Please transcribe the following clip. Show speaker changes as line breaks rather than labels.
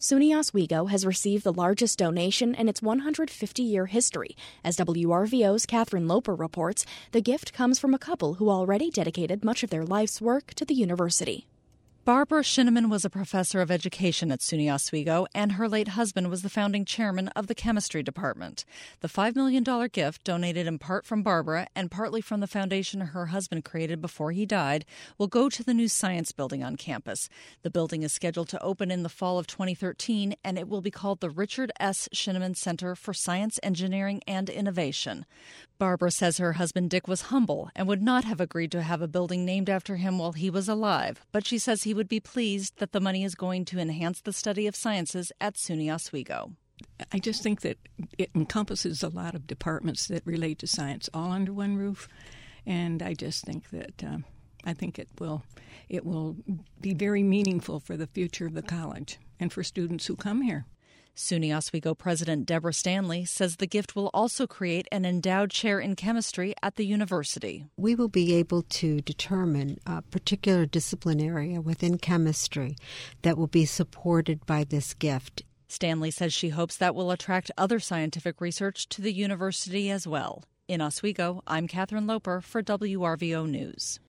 SUNY Oswego has received the largest donation in its 150-year history. As WRVO's Catherine Loper reports, the gift comes from a couple who already dedicated much of their life's work to the university.
Barbara Shinneman was a professor of education at SUNY Oswego, and her late husband was the founding chairman of the chemistry department. The $5 million gift, donated in part from Barbara and partly from the foundation her husband created before he died, will go to the new science building on campus. The building is scheduled to open in the fall of 2013, and it will be called the Richard S. Shinneman Center for Science, Engineering, and Innovation. Barbara says her husband Dick was humble and would not have agreed to have a building named after him while he was alive, but she says he would be pleased that the money is going to enhance the study of sciences at SUNY Oswego.
I just think that it encompasses a lot of departments that relate to science all under one roof, and I just think that it will be very meaningful for the future of the college and for students who come here.
SUNY Oswego President Deborah Stanley says the gift will also create an endowed chair in chemistry at the university.
We will be able to determine a particular discipline area within chemistry that will be supported by this gift.
Stanley says she hopes that will attract other scientific research to the university as well. In Oswego, I'm Catherine Loper for WRVO News.